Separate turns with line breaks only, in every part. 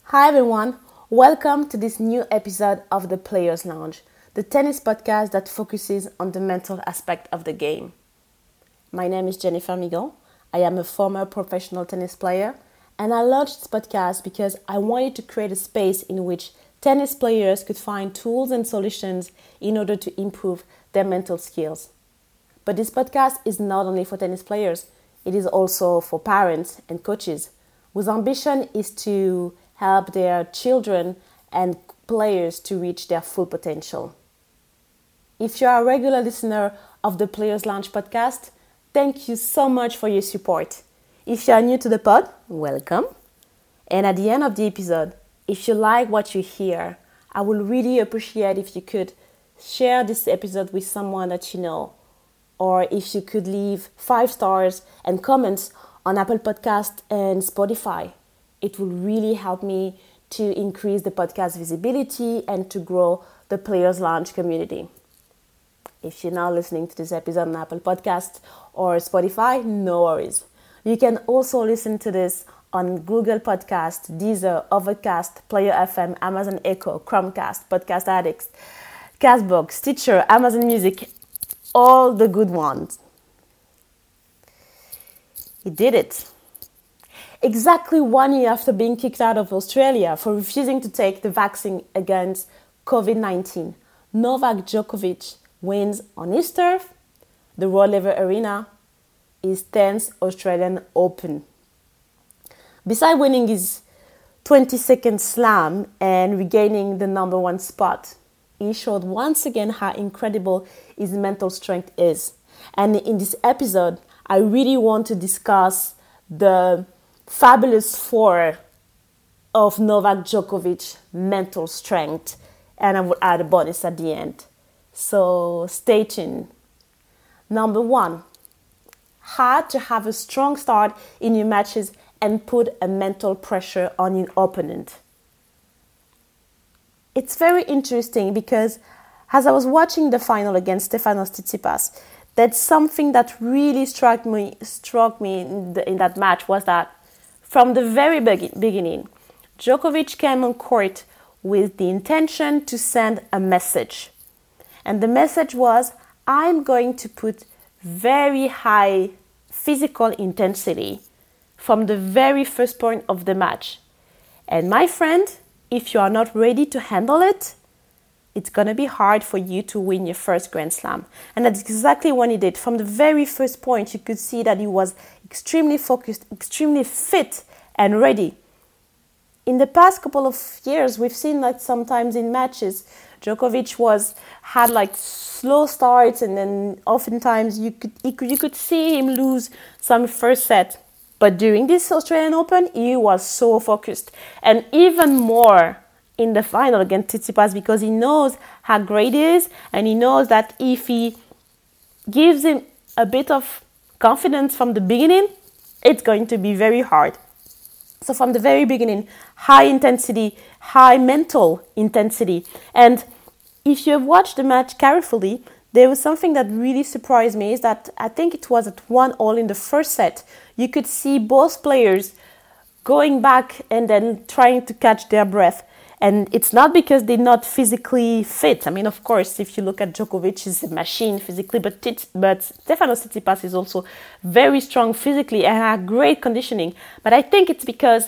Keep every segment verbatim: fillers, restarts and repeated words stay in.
Hi everyone, welcome to this new episode of the Players Lounge, the tennis podcast that focuses on the mental aspect of the game. My name is Jennifer Migon. I am a former professional tennis player, and I launched this podcast because I wanted to create a space in which tennis players could find tools and solutions in order to improve their mental skills. But this podcast is not only for tennis players, it is also for parents and coaches whose ambition is to help their children and players to reach their full potential. If you are a regular listener of the Players Lounge podcast, thank you so much for your support. If you are new to the pod, welcome. And at the end of the episode, if you like what you hear, I would really appreciate if you could share this episode with someone that you know, or if you could leave five stars and comments on Apple Podcast and Spotify. It will really help me to increase the podcast visibility and to grow the Players Lounge community. If you're now listening to this episode on Apple Podcast or Spotify, no worries. You can also listen to this on Google Podcast, Deezer, Overcast, Player F M, Amazon Echo, Chromecast, Podcast Addicts, Castbox, Stitcher, Amazon Music, all the good ones. He did it. Exactly one year after being kicked out of Australia for refusing to take the vaccine against covid nineteen, Novak Djokovic wins on his turf, the Rod Laver Arena, his tenth Australian Open. Besides winning his twenty-second slam and regaining the number one spot, he showed once again how incredible his mental strength is. And in this episode, I really want to discuss the fabulous four of Novak Djokovic's mental strength, and I will add a bonus at the end. So stay tuned. Number one, how to have a strong start in your matches and put a mental pressure on your opponent. It's very interesting because as I was watching the final against Stefanos Tsitsipas, that's something that really struck me struck me in, the, in that match was that from the very be- beginning, Djokovic came on court with the intention to send a message. And the message was, I'm going to put very high physical intensity from the very first point of the match. And my friend, if you are not ready to handle it, it's going to be hard for you to win your first Grand Slam. And that's exactly what he did. From the very first point, you could see that he was extremely focused, extremely fit and ready. In the past couple of years, we've seen that sometimes in matches, Djokovic was had like slow starts, and then oftentimes you could, you could you could see him lose some first set. But during this Australian Open, he was so focused, and even more in the final against Tsitsipas, because he knows how great he is, and he knows that if he gives him a bit of confidence from the beginning, it's going to be very hard. So from the very beginning, high intensity, high mental intensity. And if you have watched the match carefully, there was something that really surprised me, is that I think it was at one all in the first set. You could see both players going back and then trying to catch their breath. And it's not because they're not physically fit. I mean, of course, if you look at Djokovic, he's a machine physically, but Tits, but Stefanos Tsitsipas is also very strong physically and has great conditioning. But I think it's because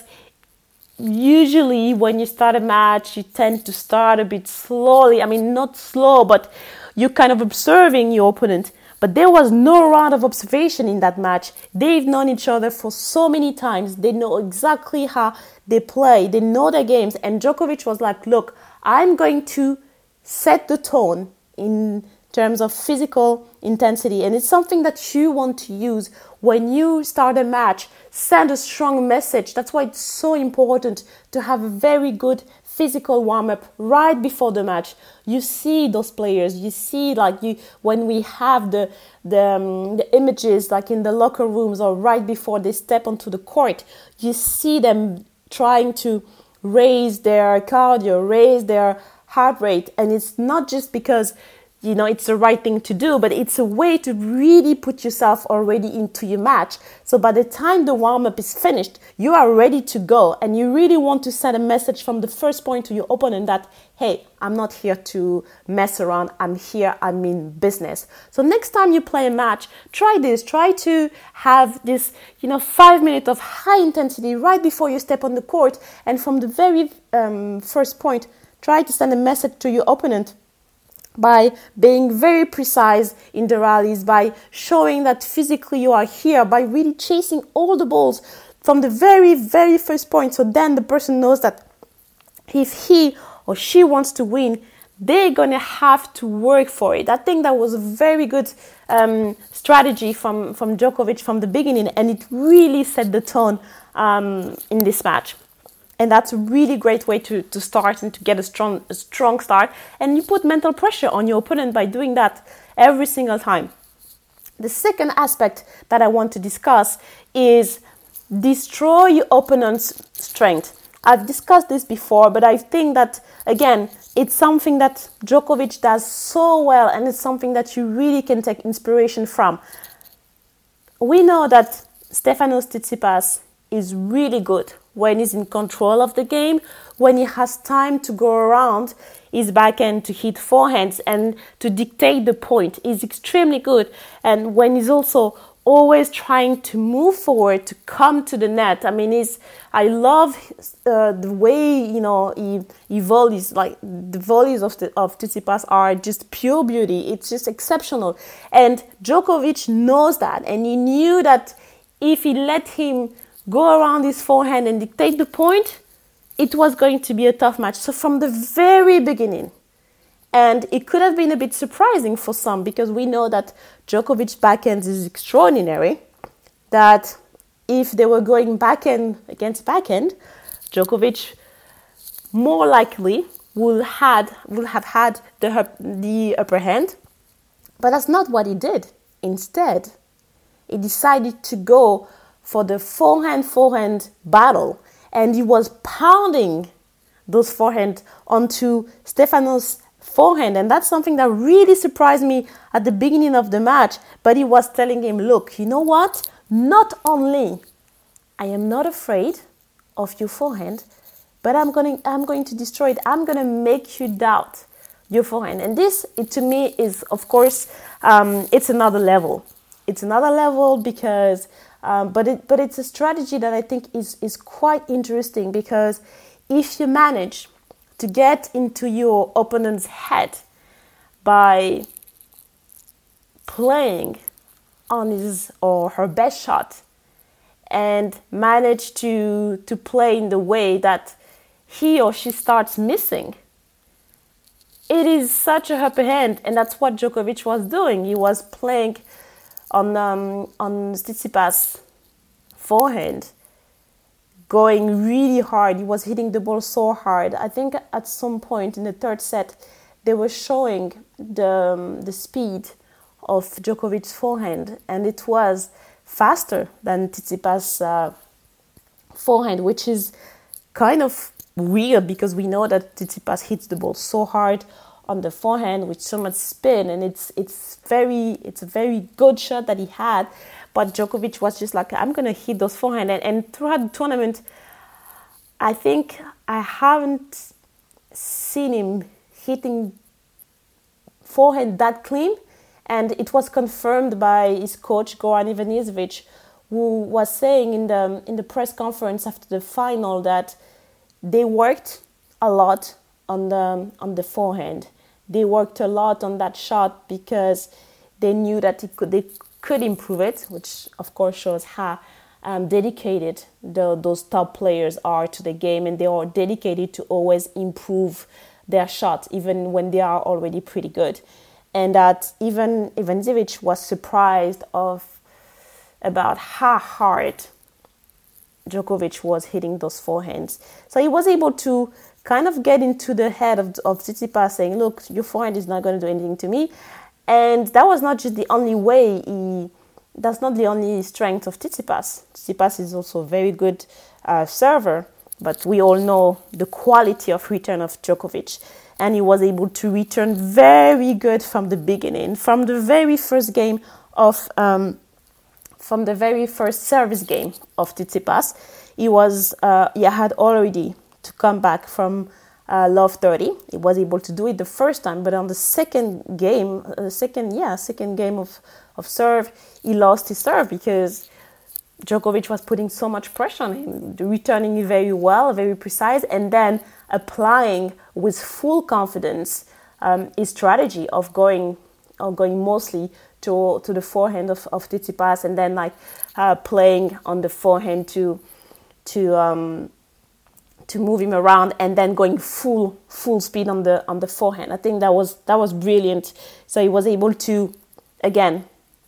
usually when you start a match, you tend to start a bit slowly. I mean, not slow, but you're kind of observing your opponent. But there was no round of observation in that match. They've known each other for so many times. They know exactly how they play. They know their games. And Djokovic was like, look, I'm going to set the tone in terms of physical intensity. And it's something that you want to use when you start a match. Send a strong message. That's why it's so important to have a very good physical warm-up right before the match. You see those players, you see like you when we have the the, um, the images like in the locker rooms or right before they step onto the court, you see them trying to raise their cardio, raise their heart rate. And it's not just because you know, it's the right thing to do, but it's a way to really put yourself already into your match. So by the time the warm-up is finished, you are ready to go, and you really want to send a message from the first point to your opponent that, hey, I'm not here to mess around. I'm here, I mean business. So next time you play a match, try this. Try to have this, you know, five minutes of high intensity right before you step on the court. And from the very um, first point, try to send a message to your opponent by being very precise in the rallies, by showing that physically you are here, by really chasing all the balls from the very, very first point. So then the person knows that if he or she wants to win, they're going to have to work for it. I think that was a very good um, strategy from, from Djokovic from the beginning, and it really set the tone um, in this match. And that's a really great way to, to start and to get a strong a strong start. And you put mental pressure on your opponent by doing that every single time. The second aspect that I want to discuss is destroy your opponent's strength. I've discussed this before, but I think that, again, it's something that Djokovic does so well, and it's something that you really can take inspiration from. We know that Stefanos Tsitsipas is really good when he's in control of the game, when he has time to go around his backhand to hit forehands and to dictate the point. He's extremely good. And when he's also always trying to move forward to come to the net. I mean, he's, I love uh, the way, you know, he, he volleys, like the volleys of the, of Tsitsipas are just pure beauty. It's just exceptional. And Djokovic knows that. And he knew that if he let him go around his forehand and dictate the point, it was going to be a tough match. So from the very beginning, and it could have been a bit surprising for some because we know that Djokovic's backhand is extraordinary, that if they were going backhand against backhand, Djokovic more likely will, had, will have had the, the upper hand. But that's not what he did. Instead, he decided to go for the forehand-forehand battle, and he was pounding those forehand onto Stefanos' forehand, and that's something that really surprised me at the beginning of the match. But he was telling him, look, you know what? Not only I am not afraid of your forehand, but I'm going I'm going to destroy it. I'm going to make you doubt your forehand. And this, it, to me, is, of course, um, it's another level. It's another level because, um, but it but it's a strategy that I think is is quite interesting, because if you manage to get into your opponent's head by playing on his or her best shot and manage to to play in the way that he or she starts missing, it is such a upper hand. And that's what Djokovic was doing. He was playing on um, on Tsitsipas' forehand, going really hard. He was hitting the ball so hard. I think at some point in the third set, they were showing the um, the speed of Djokovic's forehand, and it was faster than Tsitsipas' uh, forehand, which is kind of weird because we know that Tsitsipas hits the ball so hard on the forehand with so much spin, and it's it's very it's a very good shot that he had. But Djokovic was just like, I'm gonna hit those forehand, and, and throughout the tournament, I think I haven't seen him hitting forehand that clean. And it was confirmed by his coach Goran Ivanisevic, who was saying in the in the press conference after the final that they worked a lot on the on the forehand. They worked a lot on that shot because they knew that it could, they could improve it, which of course shows how um, dedicated the, those top players are to the game, and they are dedicated to always improve their shot, even when they are already pretty good. And that even Ivanisevic was surprised of about how hard Djokovic was hitting those forehands. So he was able to kind of get into the head of, of Tsitsipas, saying, look, your forehand is not going to do anything to me. And that was not just the only way he, that's not the only strength of Tsitsipas. Tsitsipas is also a very good uh, server, but we all know the quality of return of Djokovic. and he was able to return very good from the beginning, from the very first game of, um, from the very first service game of Tsitsipas. He was, uh, he had already to come back from uh, love thirty. He was able to do it the first time, but on the second game, uh, second yeah, second game of of serve, he lost his serve because Djokovic was putting so much pressure on him, returning very well, very precise, and then applying with full confidence um, his strategy of going, of going mostly to to the forehand of, of Tsitsipas, and then like uh, playing on the forehand to to um, to move him around, and then going full full speed on the on the forehand. I think that was that was brilliant. So he was able to again.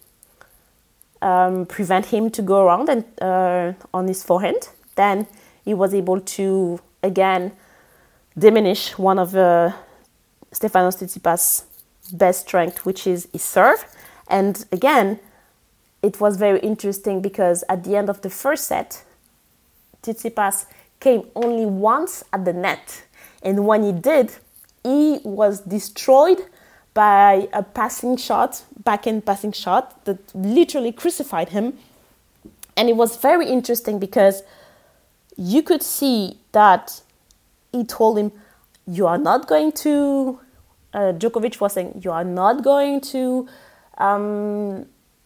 Um, prevent him to go around and uh, on his forehand. Then he was able to again diminish one of uh, Stefanos Tsitsipas' best strength, which is his serve. And again, it was very interesting because at the end of the first set, Tsitsipas came only once at the net, and when he did, he was destroyed by a passing shot, backhand passing shot that literally crucified him. And it was very interesting because you could see that he told him, you are not going to, uh, Djokovic was saying, you are not going to, um,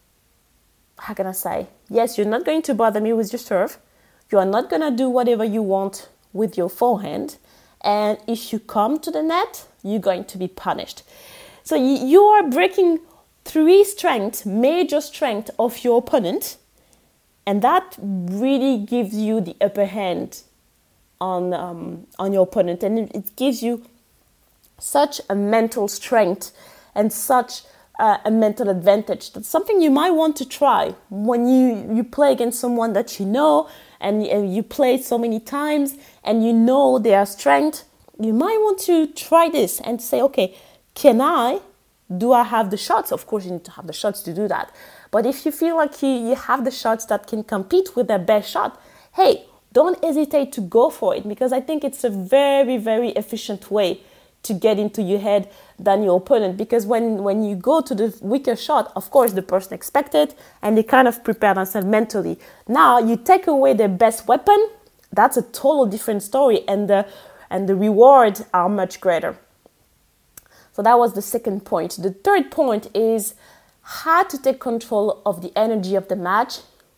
how can I say? Yes, you're not going to bother me with your serve. You are not going to do whatever you want with your forehand. And if you come to the net, you're going to be punished. So you are breaking three strengths, major strengths of your opponent, and that really gives you the upper hand on um, on your opponent, and it gives you such a mental strength and such uh, a mental advantage. That's something you might want to try when you, you play against someone that you know and you play so many times and you know their strength. You might want to try this and say, okay, can I, do I have the shots? Of course, you need to have the shots to do that. But if you feel like you, you have the shots that can compete with their best shot, hey, don't hesitate to go for it, because I think it's a very, very efficient way to get into your head than your opponent. Because when, when you go to the weaker shot, of course, the person expects it and they kind of prepare themselves mentally. Now, you take away their best weapon, that's a total different story, and the, and the rewards are much greater. So that was the second point. The third point is how to take control of the energy of the match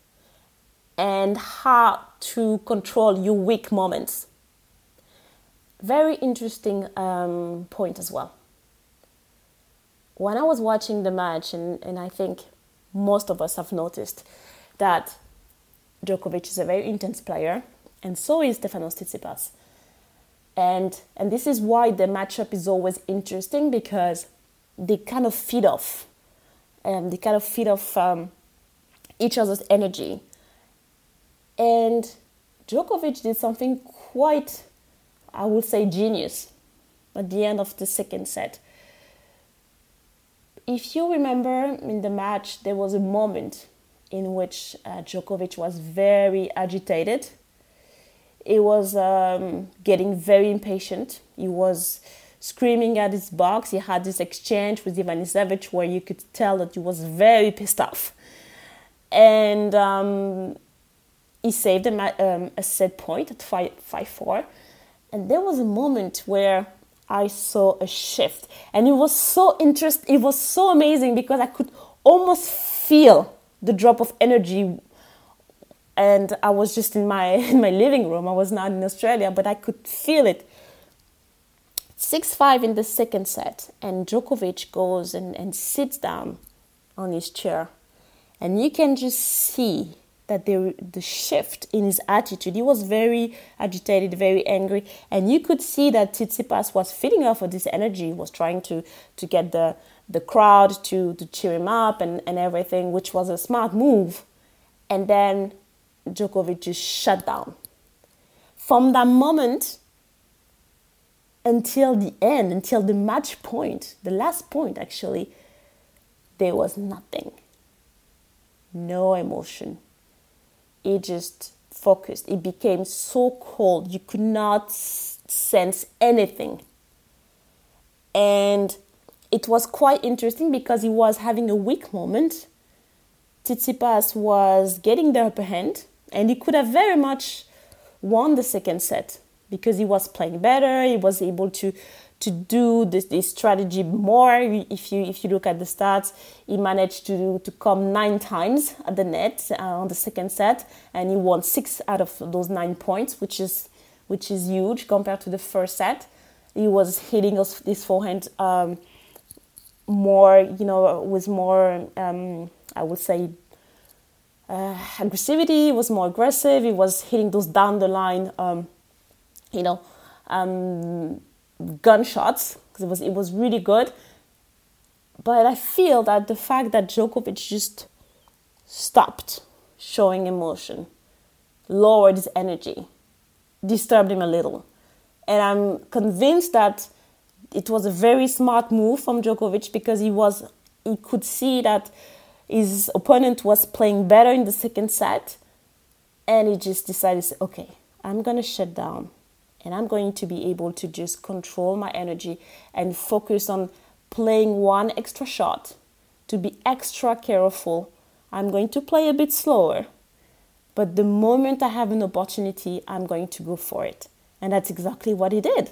and how to control your weak moments. Very interesting um, point as well. When I was watching the match, and, and I think most of us have noticed that Djokovic is a very intense player, and so is Stefanos Tsitsipas. And and this is why the matchup is always interesting, because they kind of feed off. Um, they kind of feed off um, each other's energy. And Djokovic did something quite, I would say, genius at the end of the second set. If you remember in the match, there was a moment in which uh, Djokovic was very agitated. He was um, getting very impatient. He was screaming at his box. He had this exchange with Ivanisevic where you could tell that he was very pissed off. And um, he saved a, um, a set point at five four. And there was a moment where I saw a shift. And it was so interesting. It was so amazing because I could almost feel the drop of energy. And I was just in my in my living room. I was not in Australia, but I could feel it. six five in the second set. And Djokovic goes and, and sits down on his chair. And you can just see that the, the shift in his attitude. He was very agitated, very angry. And you could see that Tsitsipas was feeding off of this energy, was trying to, to get the, the crowd to, to cheer him up and, and everything, which was a smart move. And then Djokovic just shut down. From that moment until the end, until the match point, the last point actually, there was nothing. No emotion. It just focused. It became so cold. You could not sense anything. And it was quite interesting because he was having a weak moment. Tsitsipas was getting the upper hand, and he could have very much won the second set because he was playing better. He was able to to do this, this strategy more. If you if you look at the stats, he managed to to come nine times at the net uh, on the second set, and he won six out of those nine points, which is which is huge compared to the first set. He was hitting his, his forehand um, more, you know, with more, um, I would say, uh, aggressivity. He was more aggressive. He was hitting those down the line, um, you know, um, gunshots. Because it was it was really good. But I feel that the fact that Djokovic just stopped showing emotion, lowered his energy, disturbed him a little. And I'm convinced that it was a very smart move from Djokovic because he was he could see that his opponent was playing better in the second set, and he just decided, okay, I'm going to shut down and I'm going to be able to just control my energy and focus on playing one extra shot, to be extra careful. I'm going to play a bit slower, but the moment I have an opportunity, I'm going to go for it. And that's exactly what he did.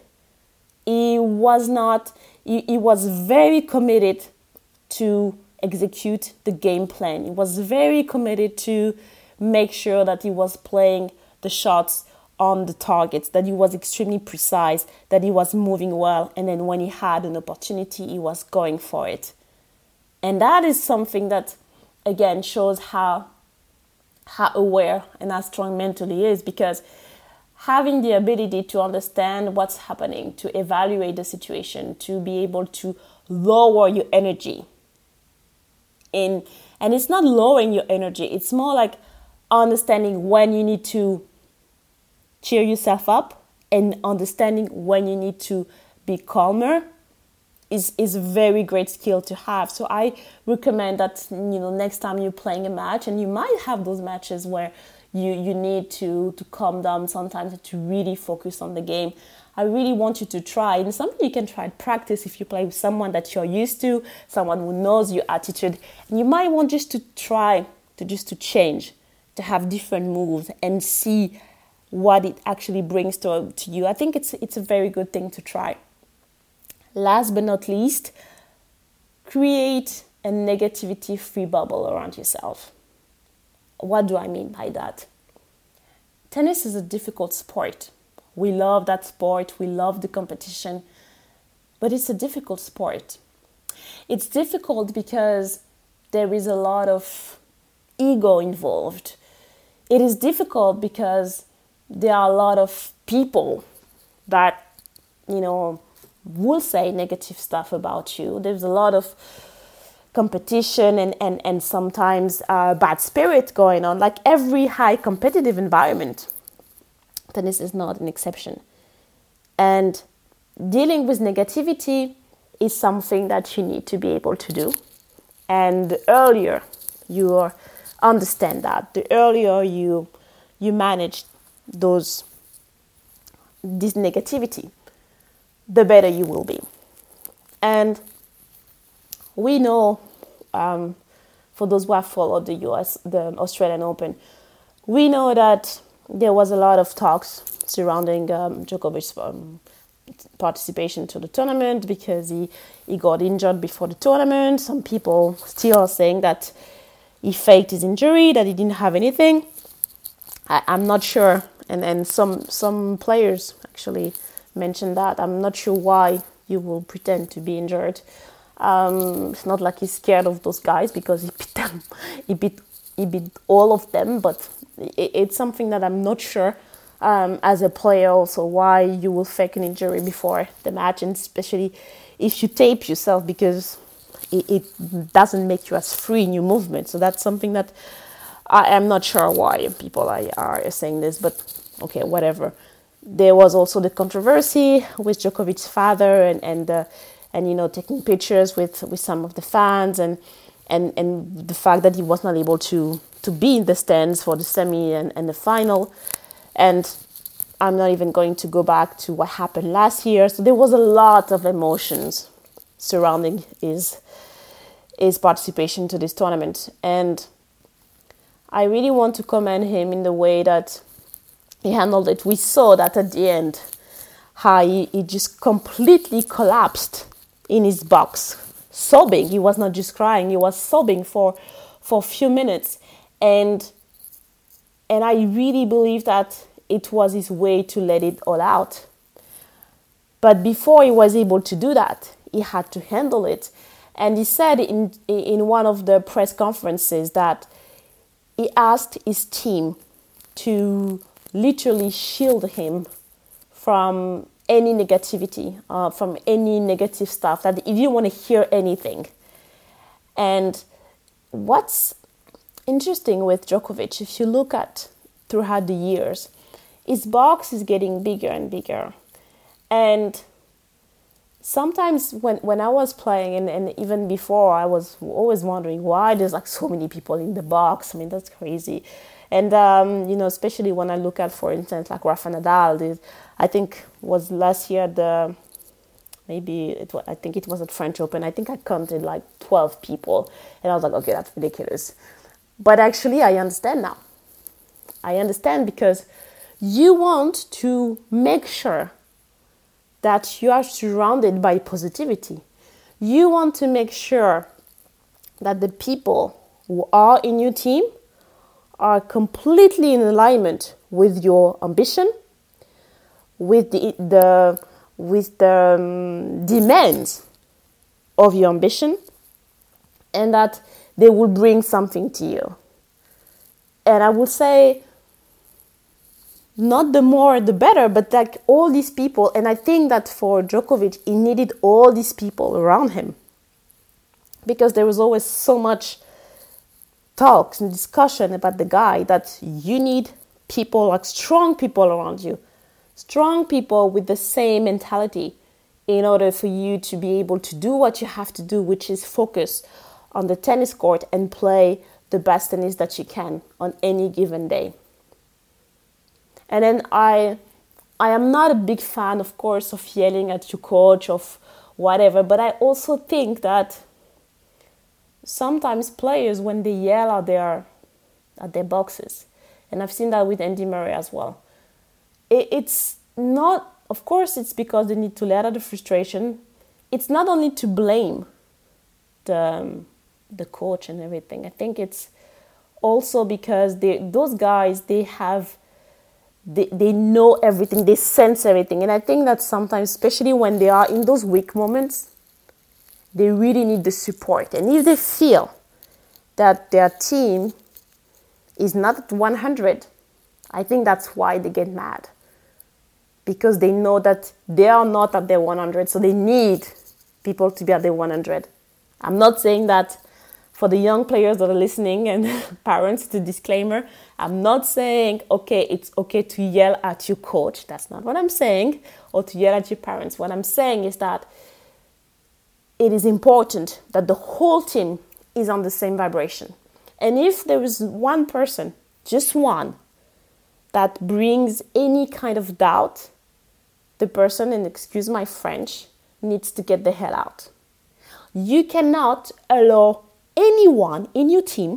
He was not, he, he was very committed to execute the game plan. He was very committed to make sure that he was playing the shots on the targets, that he was extremely precise, that he was moving well. And then when he had an opportunity, he was going for it. And that is something that, again, shows how, how aware and how strong mentally he is, because having the ability to understand what's happening, to evaluate the situation, to be able to lower your energy. In, and it's not lowering your energy, it's more like understanding when you need to cheer yourself up and understanding when you need to be calmer is, is a very great skill to have. So I recommend that, you know, next time you're playing a match, and you might have those matches where You you need to, to calm down sometimes, to really focus on the game. I really want you to try. And something you can try and practice if you play with someone that you're used to, someone who knows your attitude. And you might want just to try to just to change, to have different moves and see what it actually brings to, to you. I think it's it's a very good thing to try. Last but not least, create a negativity-free bubble around yourself. What do I mean by that? Tennis is a difficult sport. We love that sport. We love the competition. But it's a difficult sport. It's difficult because there is a lot of ego involved. It is difficult because there are a lot of people that, you know, will say negative stuff about you. There's a lot of competition and, and, and sometimes uh, bad spirit going on, like every high competitive environment. Tennis is not an exception. And dealing with negativity is something that you need to be able to do. And the earlier you understand that, the earlier you you manage those this negativity, the better you will be. And we know, um, for those who have followed the U S, the Australian Open, we know that there was a lot of talks surrounding um, Djokovic's um, participation to the tournament because he, he got injured before the tournament. Some people still are saying that he faked his injury, that he didn't have anything. I, I'm not sure. And then some some players actually mentioned that. I'm not sure why you will pretend to be injured. Um, it's not like he's scared of those guys because he beat them. He beat he beat all of them. But it, it's something that I'm not sure. Um, as a player, also why you will fake an injury before the match, and especially if you tape yourself, because it, it doesn't make you as free in your movement. So that's something that I am not sure why people are, are saying this, but okay, whatever. There was also the controversy with Djokovic's father, and and uh, and you know, taking pictures with, with some of the fans, and and and the fact that he was not able to to be in the stands for the semi and, and the final. And I'm not even going to go back to what happened last year. So there was a lot of emotions surrounding his his participation to this tournament. And I really want to commend him in the way that he handled it. We saw that at the end, how he, he just completely collapsed in his box, sobbing. He was not just crying, he was sobbing for for a few minutes. And and I really believe that it was his way to let it all out. But before he was able to do that, he had to handle it. And he said in in one of the press conferences that he asked his team to literally shield him from any negativity, uh, from any negative stuff, that he didn't want to hear anything. And what's interesting with Djokovic, if you look at throughout the years, his box is getting bigger and bigger. And sometimes when, when I was playing, and, and even before, I was always wondering why there's like so many people in the box. I mean, that's crazy. And, um, you know, especially when I look at, for instance, like Rafa Nadal, this, I think was last year the, maybe, it was, I think it was at French Open. I think I counted like twelve people. And I was like, okay, that's ridiculous. But actually, I understand now. I understand because you want to make sure that you are surrounded by positivity. You want to make sure that the people who are in your team are completely in alignment with your ambition, with the, the with the um, demands of your ambition, and that they will bring something to you. And I would say, not the more the better, but like all these people, and I think that for Djokovic, he needed all these people around him, because there was always so much talks and discussion about the guy that you need people, like strong people around you, strong people with the same mentality in order for you to be able to do what you have to do, which is focus on the tennis court and play the best tennis that you can on any given day. And then I I am not a big fan, of course, of yelling at your coach, of whatever, but I also think that sometimes players, when they yell at their, at their boxes, and I've seen that with Andy Murray as well, it, it's not, of course, it's because they need to let out the frustration. It's not only to blame the, um, the coach and everything. I think it's also because they, those guys, they have, They they know everything, they sense everything. And I think that sometimes, especially when they are in those weak moments, they really need the support. And if they feel that their team is not at one hundred, I think that's why they get mad. Because they know that they are not at their one hundred, so they need people to be at their one hundred. I'm not saying that for the young players that are listening and parents, it's a disclaimer. I'm not saying, okay, it's okay to yell at your coach. That's not what I'm saying. Or to yell at your parents. What I'm saying is that it is important that the whole team is on the same vibration. And if there is one person, just one, that brings any kind of doubt, the person, and excuse my French, needs to get the hell out. You cannot allow anyone in your team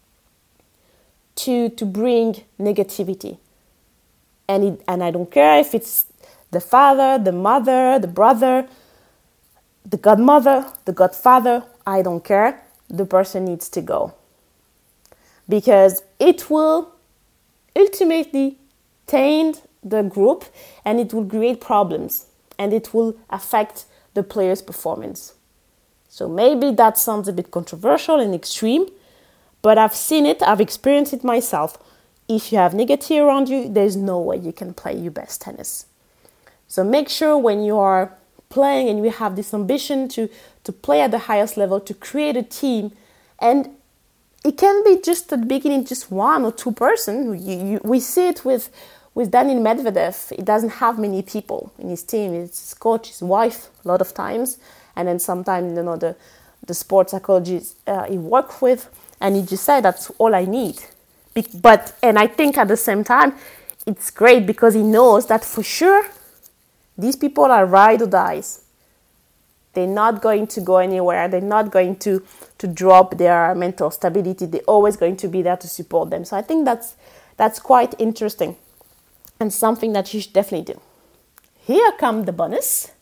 to to bring negativity. And it, and I don't care if it's the father, the mother, the brother, the godmother, the godfather, I don't care. The person needs to go. Because it will ultimately taint the group, and it will create problems, and it will affect the player's performance. So maybe that sounds a bit controversial and extreme, but I've seen it, I've experienced it myself. If you have negativity around you, there's no way you can play your best tennis. So make sure when you are playing and you have this ambition to, to play at the highest level, to create a team, and it can be just at the beginning, just one or two person. You, you, we see it with, with Daniil Medvedev. He doesn't have many people in his team. It's his coach, his wife, a lot of times. And then sometimes, you know, the, the sports psychologist uh, he worked with, and he just said, that's all I need. Be- but, and I think at the same time, it's great because he knows that for sure, these people are ride or dies. They're not going to go anywhere. They're not going to, to drop their mental stability. They're always going to be there to support them. So I think that's that's quite interesting and something that you should definitely do. Here come the bonus.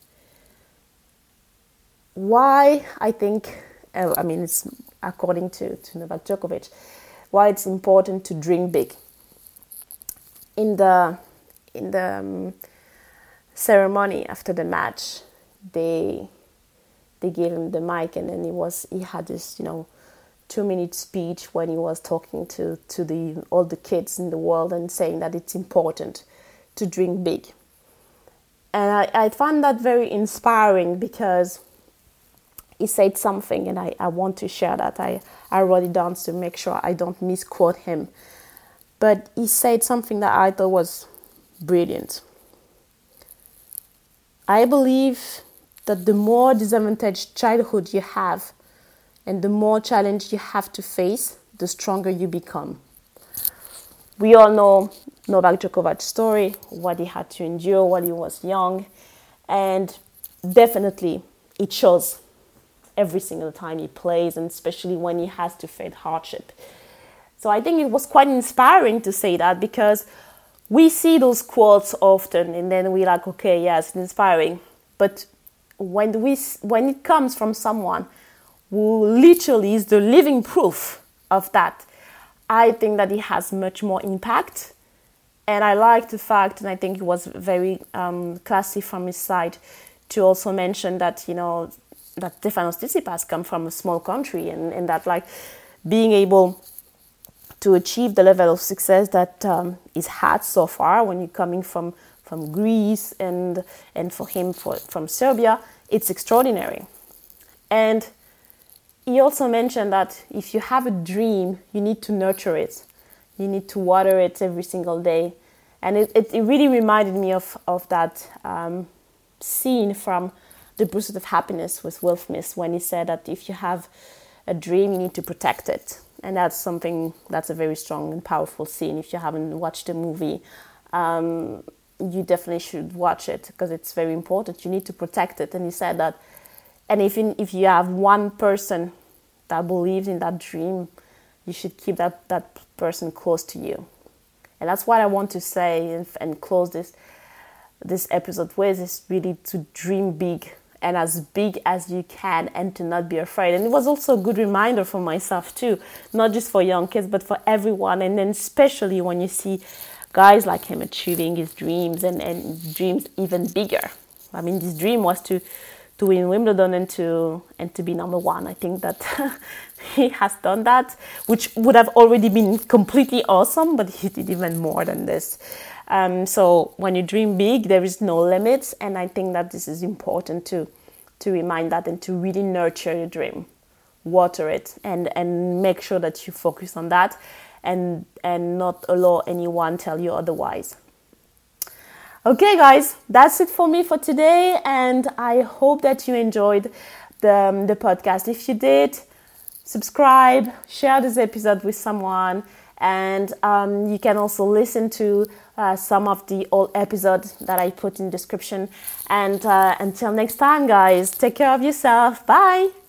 Why I think, uh, I mean, it's according to, to Novak Djokovic, why it's important to dream big. In the in the um, ceremony after the match, they they gave him the mic, and then he was he had this you know two minute speech when he was talking to to the all the kids in the world and saying that it's important to dream big. And I, I found that very inspiring because he said something, and I, I want to share that. I, I wrote it down to make sure I don't misquote him. But he said something that I thought was brilliant. I believe that the more disadvantaged childhood you have and the more challenge you have to face, the stronger you become. We all know Novak Djokovic's story, what he had to endure while he was young, and definitely it shows every single time he plays, and especially when he has to face hardship. So I think it was quite inspiring to say that, because we see those quotes often and then we're like, okay, yes, it's inspiring. But when we when it comes from someone who literally is the living proof of that, I think that it has much more impact. And I like the fact, and I think it was very um, classy from his side to also mention that, you know, that Stefanos Tsitsipas come from a small country, and, and that like being able to achieve the level of success that um, he's had so far when you're coming from, from Greece and and for him for, from Serbia, it's extraordinary. And he also mentioned that if you have a dream, you need to nurture it. You need to water it every single day. And it, it, it really reminded me of, of that um, scene from The Pursuit of Happiness with Will Smith, when he said that if you have a dream, you need to protect it. And that's something, that's a very strong and powerful scene. If you haven't watched the movie, um, you definitely should watch it, because it's very important. You need to protect it. And he said that, and if in, if you have one person that believes in that dream, you should keep that, that person close to you. And that's what I want to say and, and close this this episode with, is really to dream big, and as big as you can, and to not be afraid. And it was also a good reminder for myself too, not just for young kids, but for everyone. And then especially when you see guys like him achieving his dreams and, and dreams even bigger. I mean, his dream was to, to win Wimbledon and to and to be number one. I think that he has done that, which would have already been completely awesome, but he did even more than this. Um, so when you dream big, there is no limits, and I think that this is important to to remind that, and to really nurture your dream, water it, and, and make sure that you focus on that, and and not allow anyone tell you otherwise. Okay, guys, that's it for me for today, and I hope that you enjoyed the um, the podcast. If you did, subscribe, share this episode with someone. And um, you can also listen to uh, some of the old episodes that I put in the description. And uh, until next time, guys, take care of yourself. Bye.